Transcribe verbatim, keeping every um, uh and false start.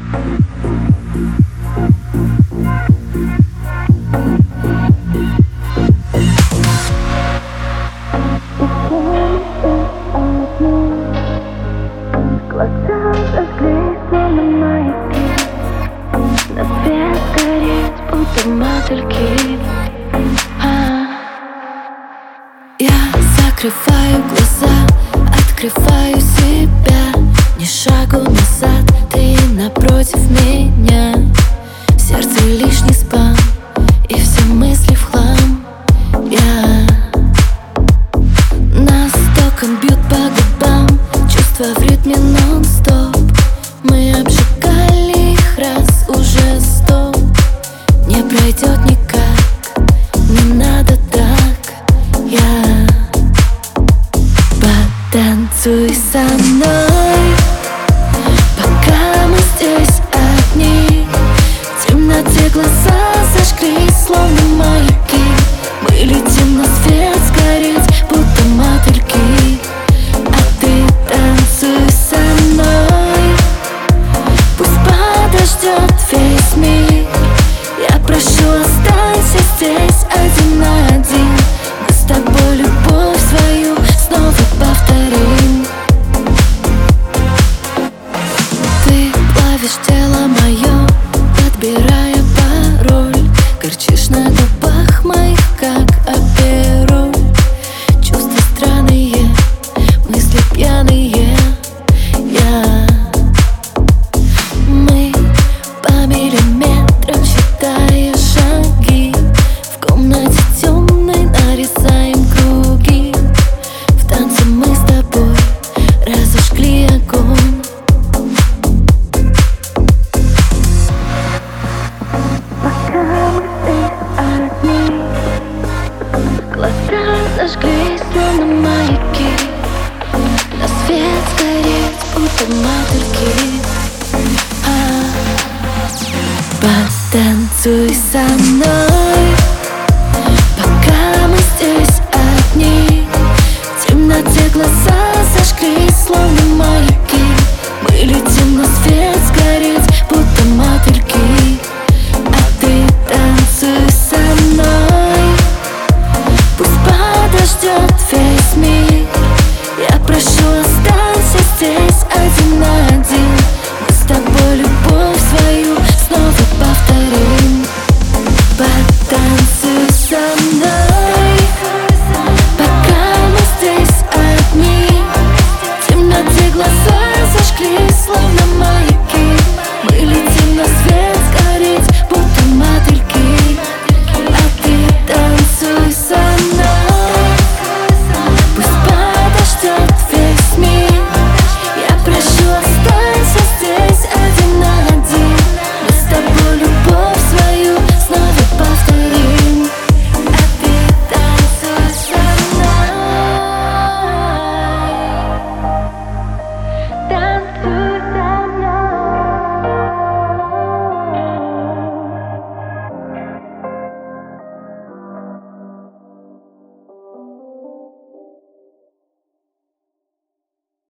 Глаза зажглись, словно маяки. На свет гореть, будто мотыльки. а. Я закрываю глаза, открываю себя. Ни шагу назад, ты напротив меня. В сердце лишний спам, и все мысли в хлам. Я нас током бьют по губам, чувства в ритме нон-стоп. Мы обжигали их раз уже сто. Не пройдет никак, не надо так. Я потанцуй со мной, пока мы здесь одни. В темноте глаза зажглись, словно маяки. Мы летим на свет сгореть, будто мотыльки. А ты танцуй со мной, пусть подождет весь мир. Я прошу, останься здесь один на один. Мы с тобой любовь свою снова повторим. Ты плавишь тело мое, подбирая пароль. Горчишь на губах моих, как апероль. Чувства странные, мысли пьяные. Я Мы по миллиметрам считая шаги. В комнате темной нарезаем круги. В танце мы с тобой разожгли огонь. Пока мы здесь одни, глаза зажглись, словно маяки. На свет сгореть, будто мотыльки. а. Потанцуй со мной.